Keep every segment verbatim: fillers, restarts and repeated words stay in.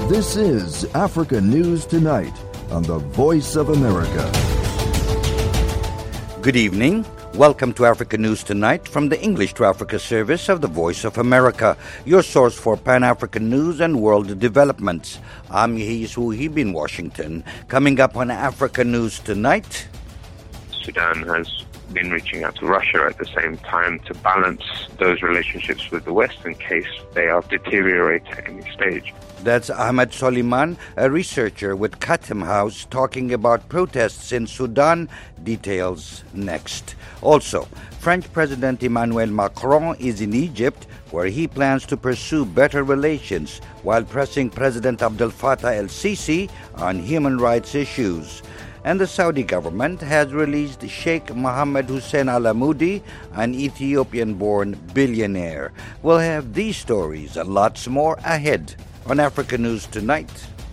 This is Africa News Tonight on the Voice of America. Good evening. Welcome to Africa News Tonight from the English to Africa service of the Voice of America, your source for Pan-African news and world developments. I'm Yehis Wuhib in Washington. Coming up on Africa News Tonight, Sudan has been reaching out to Russia at the same time to balance those relationships with the West in case they are deteriorating at any stage. That's Ahmed Soliman, a researcher with Chatham House, talking about protests in Sudan. Details next. Also, French President Emmanuel Macron is in Egypt, where he plans to pursue better relations while pressing President Abdel Fattah el-Sisi on human rights issues. And the Saudi government has released Sheikh Mohammed Hussein Al-Amoudi, an Ethiopian-born billionaire. We'll have these stories and lots more ahead on Africa News Tonight.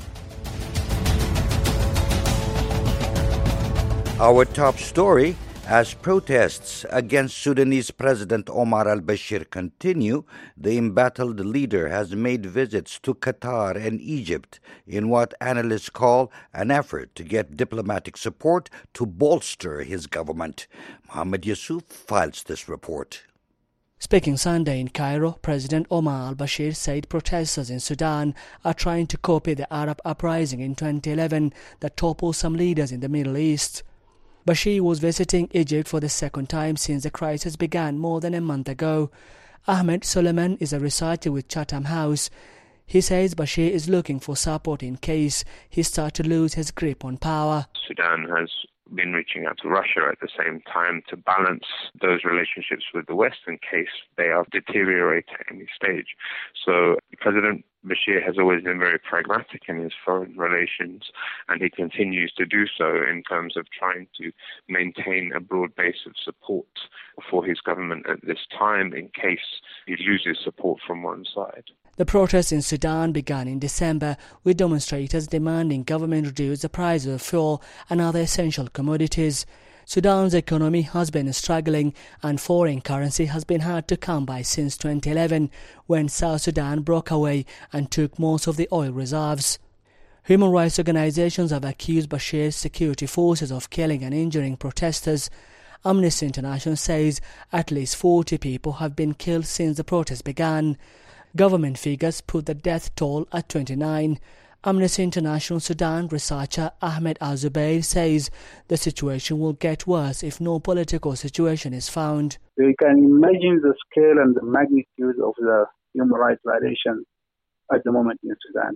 Our top story: as protests against Sudanese President Omar al-Bashir continue, the embattled leader has made visits to Qatar and Egypt in what analysts call an effort to get diplomatic support to bolster his government. Mohammed Yusuf files this report. Speaking Sunday in Cairo, President Omar al-Bashir said protesters in Sudan are trying to copy the Arab uprising in twenty eleven that toppled some leaders in the Middle East. Bashir was visiting Egypt for the second time since the crisis began more than a month ago. Ahmed Soliman is a researcher with Chatham House. He says Bashir is looking for support in case he starts to lose his grip on power. Sudan has been reaching out to Russia at the same time to balance those relationships with the West in case they are deteriorating at any stage. So President Bashir has always been very pragmatic in his foreign relations, and he continues to do so in terms of trying to maintain a broad base of support for his government at this time in case he loses support from one side. The protests in Sudan began in December, with demonstrators demanding government reduce the price of fuel and other essential commodities. Sudan's economy has been struggling, and foreign currency has been hard to come by since twenty eleven, when South Sudan broke away and took most of the oil reserves. Human rights organizations have accused Bashir's security forces of killing and injuring protesters. Amnesty International says at least forty people have been killed since the protests began. Government figures put the death toll at twenty-nine. Amnesty International Sudan researcher Ahmed Al-Zubair says the situation will get worse if no political situation is found. You can imagine the scale and the magnitude of the human rights violations at the moment in Sudan.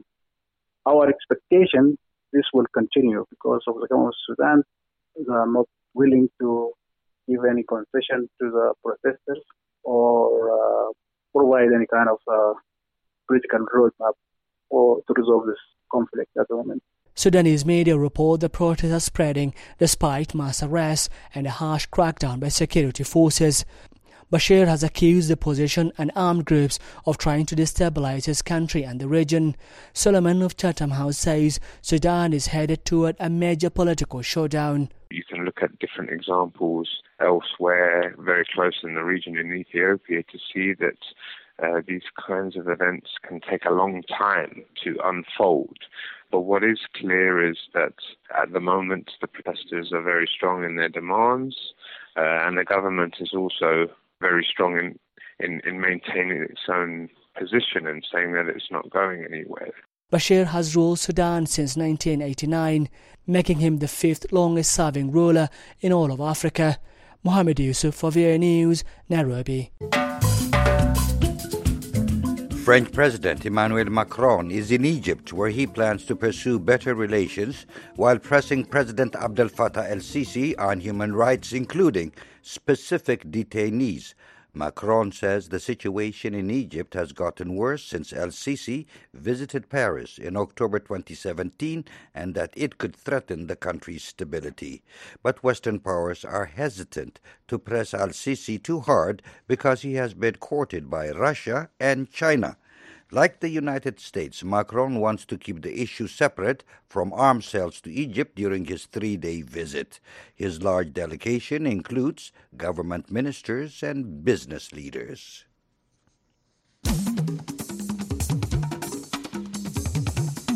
Our expectation, this will continue because of the government of Sudan. They are not willing to give any concession to the protesters or uh, provide any kind of uh, political roadmap or to resolve this conflict at the moment. Sudanese media report the protests are spreading despite mass arrests and a harsh crackdown by security forces. Bashir has accused the opposition and armed groups of trying to destabilize his country and the region. Solomon of Chatham House says Sudan is headed toward a major political showdown. You can look at different examples elsewhere, very close in the region in Ethiopia, to see that uh, these kinds of events can take a long time to unfold. But what is clear is that at the moment the protesters are very strong in their demands, uh, and the government is also very strong in, in, in maintaining its own position and saying that it's not going anywhere. Bashir has ruled Sudan since nineteen eighty-nine, making him the fifth longest-serving ruler in all of Africa. Mohammed Yusuf for V O A News, Nairobi. French President Emmanuel Macron is in Egypt, where he plans to pursue better relations while pressing President Abdel Fattah el-Sisi on human rights, including specific detainees. Macron says the situation in Egypt has gotten worse since el-Sisi visited Paris in October twenty seventeen and that it could threaten the country's stability. But Western powers are hesitant to press el-Sisi too hard because he has been courted by Russia and China. Like the United States, Macron wants to keep the issue separate from arms sales to Egypt during his three-day visit. His large delegation includes government ministers and business leaders.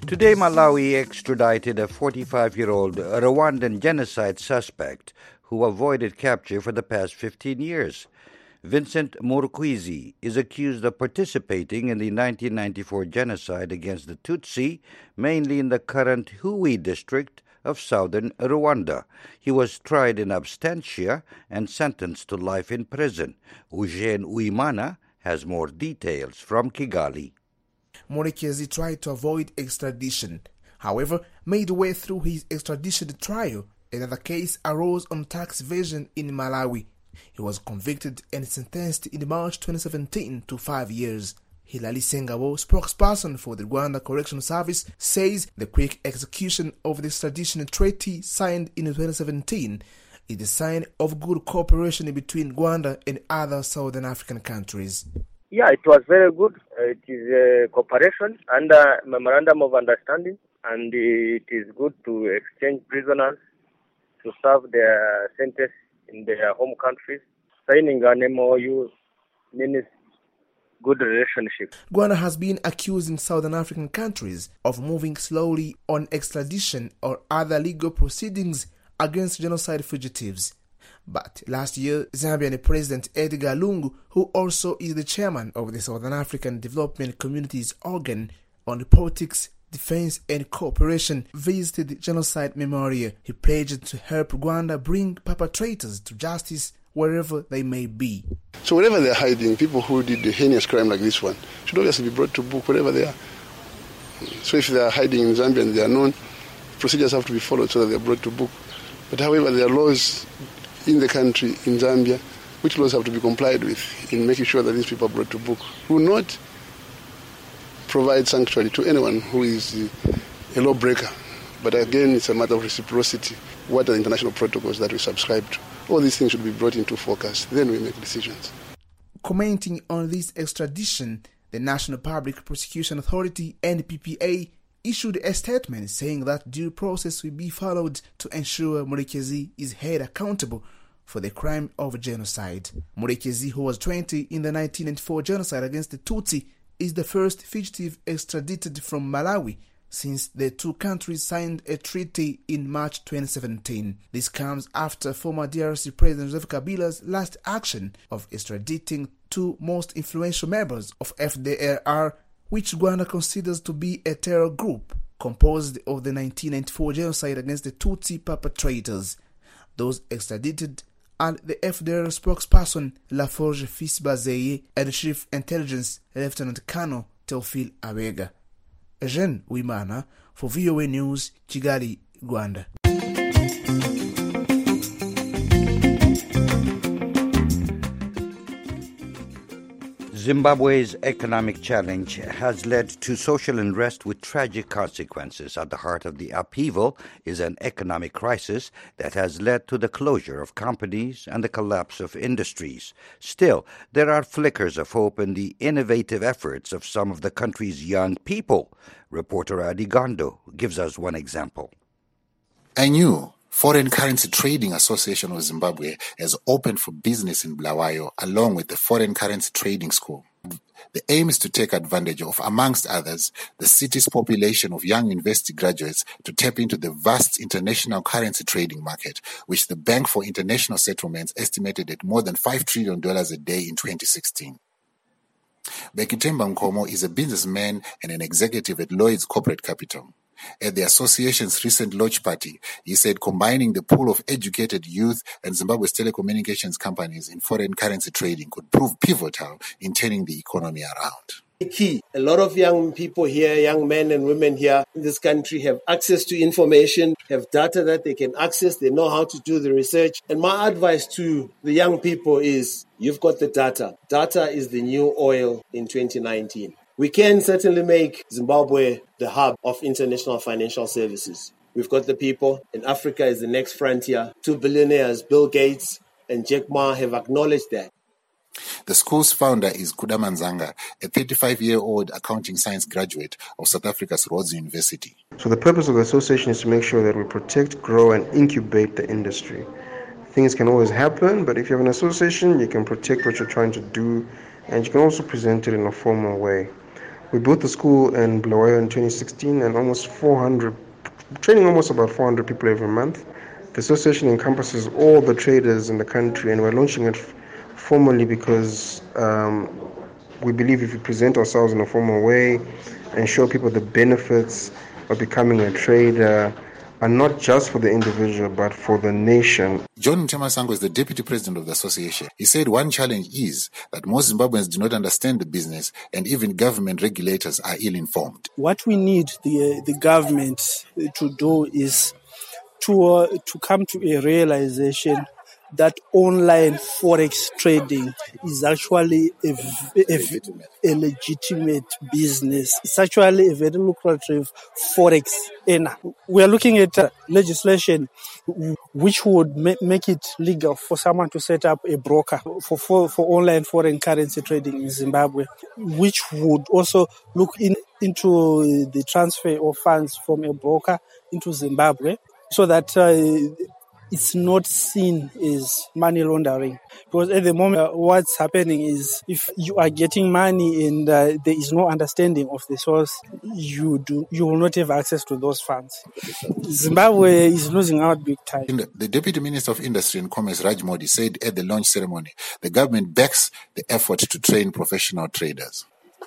Today, Malawi extradited a forty-five-year-old Rwandan genocide suspect who avoided capture for the past fifteen years. Vincent Murkwizi is accused of participating in the nineteen ninety-four genocide against the Tutsi, mainly in the current Hui district of southern Rwanda. He was tried in absentia and sentenced to life in prison. Eugene Uimana has more details from Kigali. Murkwizi tried to avoid extradition. However, midway through his extradition trial, another case arose on tax evasion in Malawi. He was convicted and sentenced in March twenty seventeen to five years. Hilali Sengabo, spokesperson for the Rwanda Correctional Service, says the quick execution of the extradition treaty signed in twenty seventeen is a sign of good cooperation between Rwanda and other southern African countries. Yeah, it was very good. It is a cooperation under memorandum of understanding, and it is good to exchange prisoners to serve their sentence in their home countries. Signing an M O U means good relationship. Rwanda has been accusing southern African countries of moving slowly on extradition or other legal proceedings against genocide fugitives. But last year, Zambian President Edgar Lungu, who also is the chairman of the Southern African Development Community's organ on politics, defense and cooperation, visited the genocide memorial. He pledged to help Rwanda bring perpetrators to justice wherever they may be. So wherever they're hiding, people who did a heinous crime like this one should obviously be brought to book wherever they are. So if they are hiding in Zambia and they are known, procedures have to be followed so that they are brought to book. But however, there are laws in the country, in Zambia, which laws have to be complied with in making sure that these people are brought to book. We will not provide sanctuary to anyone who is a lawbreaker. But again, it's a matter of reciprocity. What are the international protocols that we subscribe to? All these things should be brought into focus. Then we make decisions. Commenting on this extradition, the National Public Prosecution Authority, N P P A, issued a statement saying that due process will be followed to ensure Murkwizi is held accountable for the crime of genocide. Murkwizi, who was twenty in the nineteen ninety-four genocide against the Tutsi, is the first fugitive extradited from Malawi since the two countries signed a treaty in March twenty seventeen. This comes after former D R C President Joseph Kabila's last action of extraditing two most influential members of F D L R, which Rwanda considers to be a terror group composed of the nineteen ninety-four genocide against the Tutsi perpetrators. Those extradited are the F D L R spokesperson Laforge Fisbazeye and Chief Intelligence Lieutenant Colonel Teofil Awega. Eugene Uimana for V O A News, Kigali, Rwanda. Zimbabwe's economic challenge has led to social unrest with tragic consequences. At the heart of the upheaval is an economic crisis that has led to the closure of companies and the collapse of industries. Still, there are flickers of hope in the innovative efforts of some of the country's young people. Reporter Adi Gondo gives us one example. A new Foreign Currency Trading Association of Zimbabwe has opened for business in Bulawayo along with the Foreign Currency Trading School. The aim is to take advantage of, amongst others, the city's population of young university graduates to tap into the vast international currency trading market, which the Bank for International Settlements estimated at more than five trillion dollars a day in twenty sixteen. Bekitemba Nkomo is a businessman and an executive at Lloyd's Corporate Capital. At the association's recent launch party, he said combining the pool of educated youth and Zimbabwe's telecommunications companies in foreign currency trading could prove pivotal in turning the economy around. Key. A lot of young people here, young men and women here in this country have access to information, have data that they can access, they know how to do the research. And my advice to the young people is, you've got the data. Data is the new oil in twenty nineteen. We can certainly make Zimbabwe the hub of international financial services. We've got the people, and Africa is the next frontier. Two billionaires, Bill Gates and Jack Ma, have acknowledged that. The school's founder is Kudama Nzanga, a thirty-five-year-old accounting science graduate of South Africa's Rhodes University. So the purpose of the association is to make sure that we protect, grow, and incubate the industry. Things can always happen, but if you have an association, you can protect what you're trying to do, and you can also present it in a formal way. We built the school in Bulawayo in twenty sixteen, and almost four hundred, training almost about four hundred people every month. The association encompasses all the traders in the country, and we're launching it f- formally because um, we believe if we present ourselves in a formal way and show people the benefits of becoming a trader, and not just for the individual, but for the nation. John Ntemasango is the deputy president of the association. He said one challenge is that most Zimbabweans do not understand the business, and even government regulators are ill-informed. What we need the the government to do is to uh, to come to a realization that online forex trading is actually a, a, a legitimate business. It's actually a very lucrative forex earner. We are looking at uh, legislation which would ma- make it legal for someone to set up a broker for, for, for online foreign currency trading in Zimbabwe, which would also look in, into the transfer of funds from a broker into Zimbabwe so that uh, it's not seen as money laundering. Because at the moment, uh, what's happening is if you are getting money and uh, there is no understanding of the source, you do you will not have access to those funds. Zimbabwe is losing out big time. The, the Deputy Minister of Industry and Commerce, Raj Modi, said at the launch ceremony, the government backs the effort to train professional traders.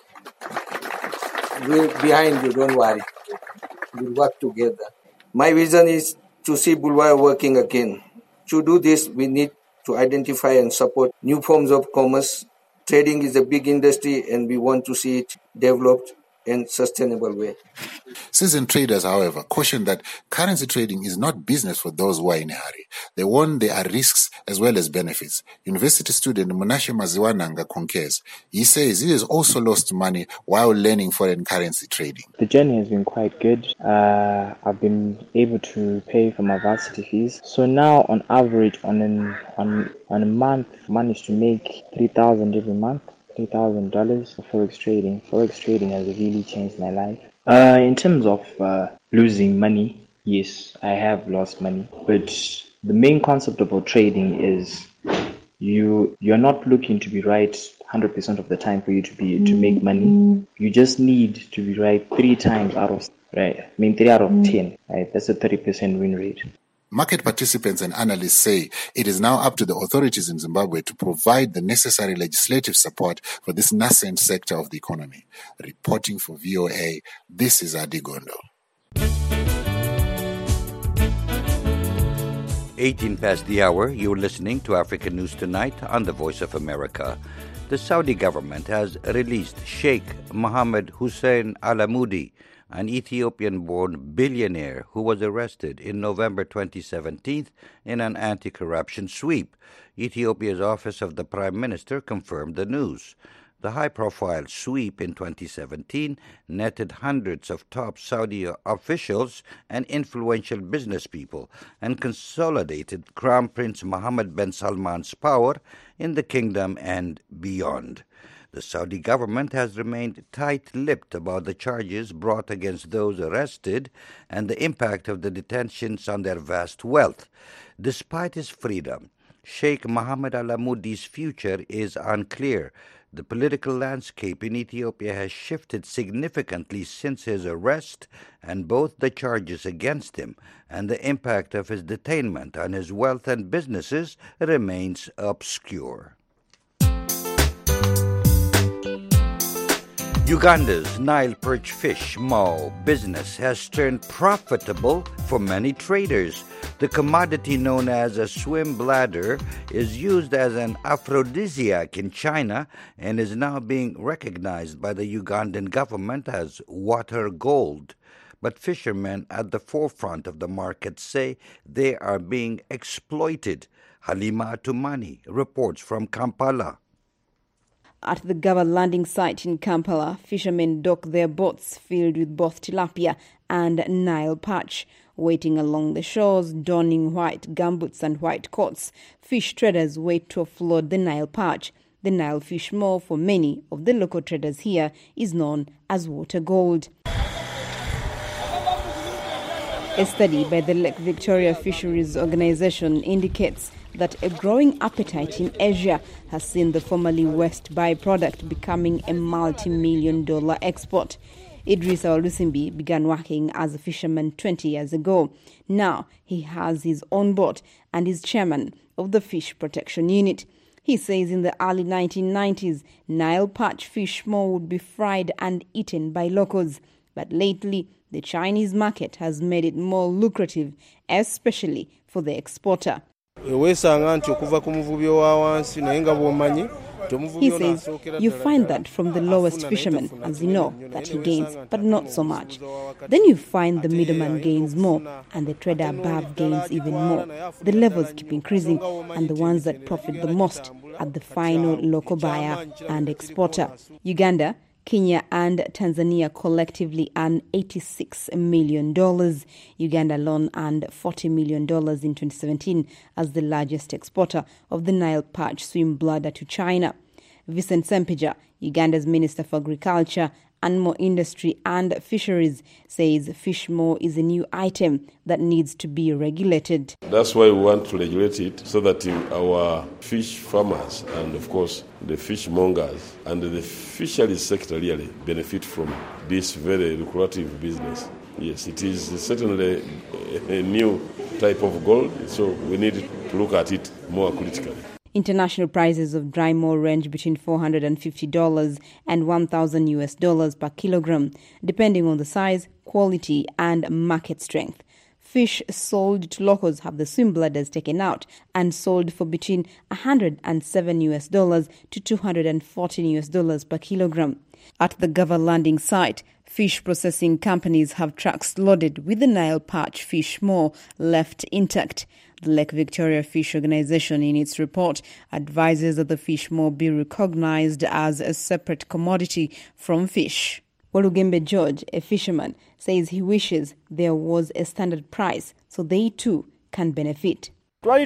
We're behind you, don't worry. We'll work together. My vision is to see Bulawayo working again. To do this, we need to identify and support new forms of commerce. Trading is a big industry and we want to see it developed in a sustainable way. Seasoned traders, however, caution that currency trading is not business for those who are in a hurry. They warn there are risks as well as benefits. University student Munashe Maziwananga concurs. He says he has also lost money while learning foreign currency trading. The journey has been quite good. Uh, I've been able to pay for my varsity fees. So now, on average, on an, on on a month, I managed to make three thousand every month. three thousand dollars for forex trading. Forex trading has really changed my life. Uh, in terms of uh, losing money, yes, I have lost money. But the main concept about trading is you you're not looking to be right one hundred percent of the time for you to be to make money. You just need to be right three times out of right. I mean three out of ten. Right, that's a thirty percent win rate. Market participants and analysts say it is now up to the authorities in Zimbabwe to provide the necessary legislative support for this nascent sector of the economy. Reporting for V O A, this is Adi Gondo. eighteen past the hour, you're listening to African News Tonight on the Voice of America. The Saudi government has released Sheikh Mohammed Hussein Alamoudi, an Ethiopian-born billionaire who was arrested in November twenty seventeen in an anti-corruption sweep. Ethiopia's Office of the Prime Minister confirmed the news. The high-profile sweep in twenty seventeen netted hundreds of top Saudi officials and influential business people and consolidated Crown Prince Mohammed bin Salman's power in the kingdom and beyond. The Saudi government has remained tight-lipped about the charges brought against those arrested and the impact of the detentions on their vast wealth. Despite his freedom, Sheikh Mohammed Alamoudi's future is unclear. The political landscape in Ethiopia has shifted significantly since his arrest, and both the charges against him and the impact of his detainment on his wealth and businesses remains obscure. Uganda's Nile perch fish maw business has turned profitable for many traders. The commodity known as a swim bladder is used as an aphrodisiac in China and is now being recognized by the Ugandan government as water gold. But fishermen at the forefront of the market say they are being exploited. Halima Atumani reports from Kampala. At the Gaba landing site in Kampala, fishermen dock their boats filled with both tilapia and Nile perch. Waiting along the shores, donning white gumboots and white coats, fish traders wait to offload the Nile perch. The Nile fish maw for many of the local traders here is known as water gold. A study by the Lake Victoria Fisheries Organization indicates that a growing appetite in Asia has seen the formerly West byproduct becoming a multi-million dollar export. Idris Olusimbi began working as a fisherman twenty years ago. Now he has his own boat and is chairman of the Fish Protection Unit. He says in the early nineteen nineties, Nile perch fish more would be fried and eaten by locals. But lately, the Chinese market has made it more lucrative, especially for the exporter. He says you find that from the lowest fisherman, as you know, that he gains, but not so much. Then you find the middleman gains more, and the trader above gains even more. The levels keep increasing, and the ones that profit the most are the final local buyer and exporter. Uganda, Kenya and Tanzania collectively earn eighty-six million dollars. Uganda alone earned forty million dollars in twenty seventeen as the largest exporter of the Nile perch swim bladder to China. Vincent Sempija, Uganda's Minister for Agriculture, Animal Industry and Fisheries, says fish maw is a new item that needs to be regulated. That's why we want to regulate it so that our fish farmers and, of course, the fishmongers and the fisheries sector really benefit from this very lucrative business. Yes, it is certainly a new type of gold, so we need to look at it more critically. International prices of dry maw range between four hundred fifty dollars and one thousand U S dollars per kilogram, depending on the size, quality, and market strength. Fish sold to locals have the swim bladders taken out and sold for between one hundred seven U S dollars to two hundred fourteen U S dollars per kilogram. At the Gava landing site, fish processing companies have trucks loaded with the Nile perch fish maw left intact. The Lake Victoria Fish Organization, in its report, advises that the fish maw be recognized as a separate commodity from fish. Walugembe George, a fisherman, says he wishes there was a standard price so they too can benefit. The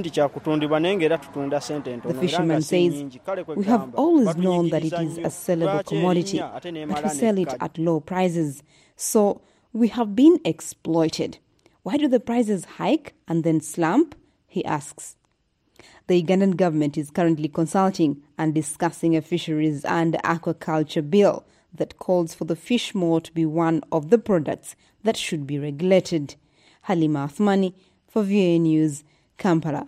fisherman says, we have always known that it is a sellable commodity, but we sell it at low prices. So we have been exploited. Why do the prices hike and then slump? He asks. The Ugandan government is currently consulting and discussing a fisheries and aquaculture bill that calls for the fish maw to be one of the products that should be regulated. Halima Athmani for V O A News, Kampala.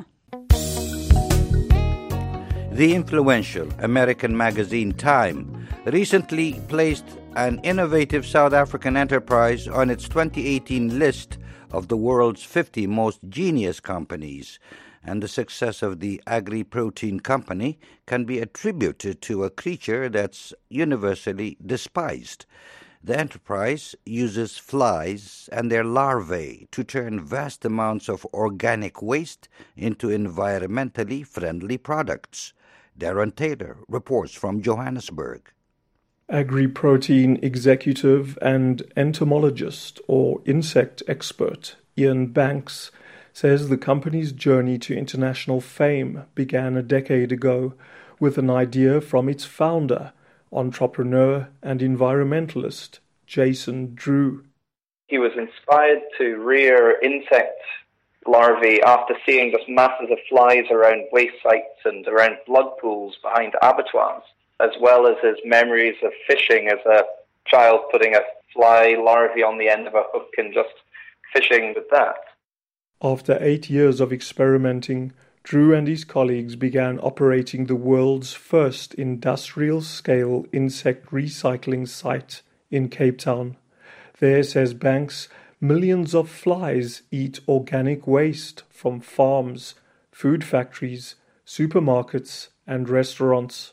The influential American magazine Time recently placed an innovative South African enterprise on its twenty eighteen list of the world's fifty most genius companies, and the success of the agri-protein company can be attributed to a creature that's universally despised. The enterprise uses flies and their larvae to turn vast amounts of organic waste into environmentally friendly products. Darren Taylor reports from Johannesburg. Agri-protein executive and entomologist or insect expert Ian Banks says the company's journey to international fame began a decade ago with an idea from its founder, entrepreneur and environmentalist Jason Drew. He was inspired to rear insect larvae after seeing just masses of flies around waste sites and around blood pools behind abattoirs, as well as his memories of fishing as a child, putting a fly larvae on the end of a hook and just fishing with that. After eight years of experimenting, Drew and his colleagues began operating the world's first industrial-scale insect recycling site in Cape Town. There, says Banks, millions of flies eat organic waste from farms, food factories, supermarkets, and restaurants.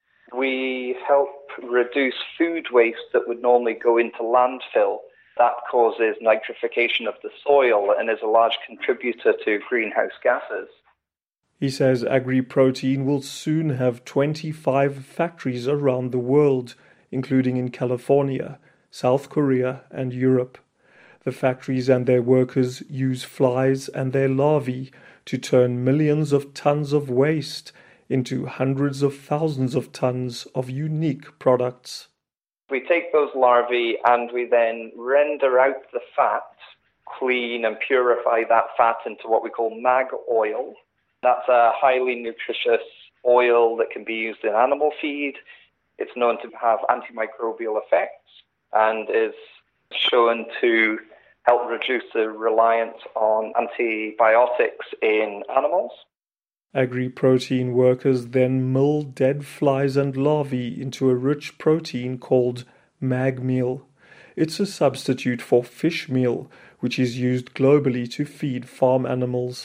We help reduce food waste that would normally go into landfill. That causes nitrification of the soil and is a large contributor to greenhouse gases. He says agri-protein will soon have twenty-five factories around the world, including in California, South Korea, and Europe. The factories and their workers use flies and their larvae to turn millions of tons of waste into hundreds of thousands of tons of unique products. We take those larvae and we then render out the fat, clean and purify that fat into what we call mag oil. That's a highly nutritious oil that can be used in animal feed. It's known to have antimicrobial effects and is shown to help reduce the reliance on antibiotics in animals. Agri-protein workers then mill dead flies and larvae into a rich protein called mag meal. It's a substitute for fish meal, which is used globally to feed farm animals.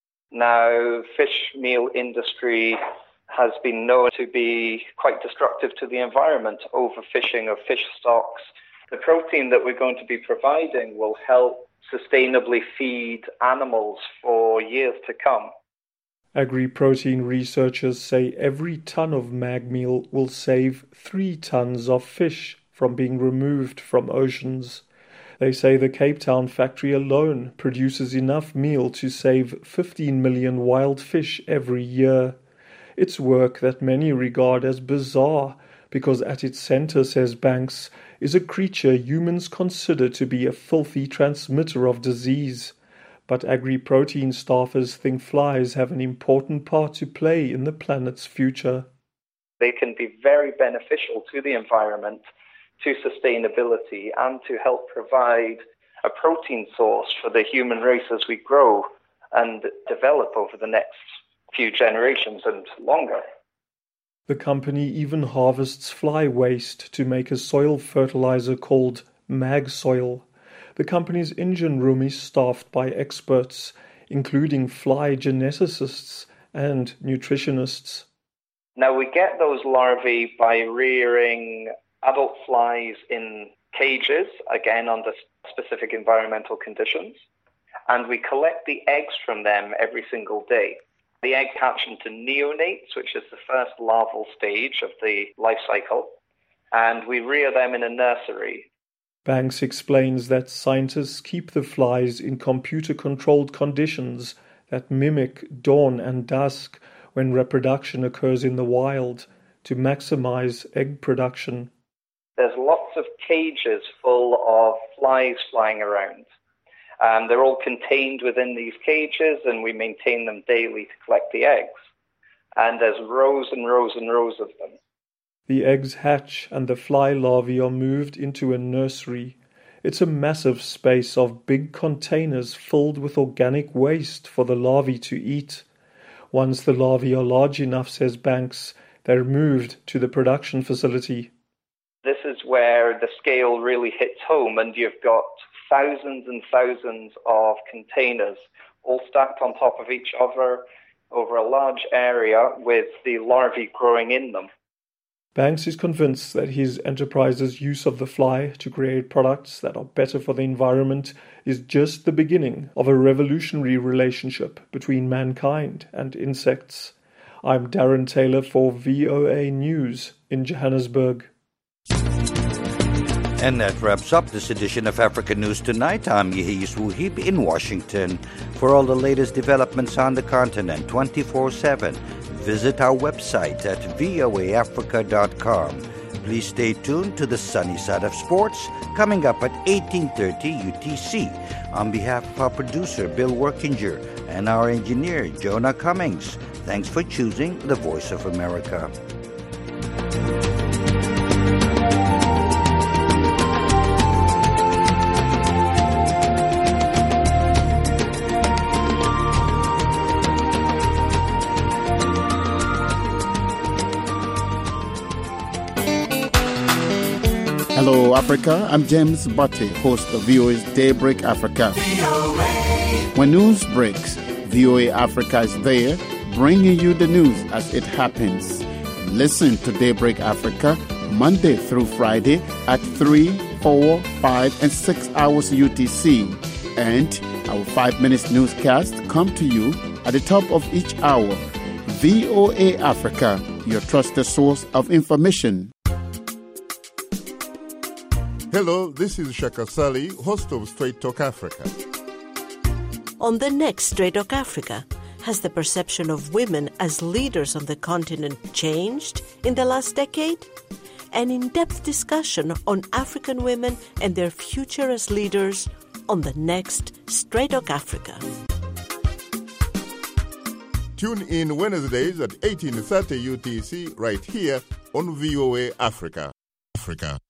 Now, fish meal industry has been known to be quite destructive to the environment, overfishing of fish stocks. The protein that we're going to be providing will help sustainably feed animals for years to come. Agri-protein researchers say every ton of mag meal will save three tons of fish from being removed from oceans. They say the Cape Town factory alone produces enough meal to save fifteen million wild fish every year. It's work that many regard as bizarre because at its center, says Banks, is a creature humans consider to be a filthy transmitter of disease. But agri-protein staffers think flies have an important part to play in the planet's future. They can be very beneficial to the environment, to sustainability, and to help provide a protein source for the human race as we grow and develop over the next few generations and longer. The company even harvests fly waste to make a soil fertilizer called mag soil. The company's engine room is staffed by experts, including fly geneticists and nutritionists. Now, we get those larvae by rearing adult flies in cages, again under specific environmental conditions, and we collect the eggs from them every single day. The egg hatch into neonates, which is the first larval stage of the life cycle, and we rear them in a nursery. Banks explains that scientists keep the flies in computer-controlled conditions that mimic dawn and dusk when reproduction occurs in the wild to maximize egg production. There's lots of cages full of flies flying around. Um, they're all contained within these cages, and we maintain them daily to collect the eggs. And there's rows and rows and rows of them. The eggs hatch and the fly larvae are moved into a nursery. It's a massive space of big containers filled with organic waste for the larvae to eat. Once the larvae are large enough, says Banks, they're moved to the production facility. This is where the scale really hits home, and you've got thousands and thousands of containers all stacked on top of each other over a large area with the larvae growing in them. Banks is convinced that his enterprise's use of the fly to create products that are better for the environment is just the beginning of a revolutionary relationship between mankind and insects. I'm Darren Taylor for V O A News in Johannesburg. And that wraps up this edition of Africa News Tonight. I'm Yehis Wuhib in Washington. For all the latest developments on the continent twenty-four seven, visit our website at voa africa dot com. Please stay tuned to the sunny side of sports, coming up at eighteen thirty U T C. On behalf of our producer, Bill Workinger, and our engineer, Jonah Cummings, thanks for choosing the Voice of America. Hello, Africa. I'm James Butte, host of V O A's Daybreak Africa. When news breaks, V O A Africa is there, bringing you the news as it happens. Listen to Daybreak Africa Monday through Friday at three, four, five, and six hours U T C. And our five minutes newscast come to you at the top of each hour. V O A Africa, your trusted source of information. Hello, this is Shaka Sali, host of Straight Talk Africa. On the next Straight Talk Africa, has the perception of women as leaders on the continent changed in the last decade? An in-depth discussion on African women and their future as leaders on the next Straight Talk Africa. Tune in Wednesdays at eighteen thirty U T C right here on V O A Africa. Africa.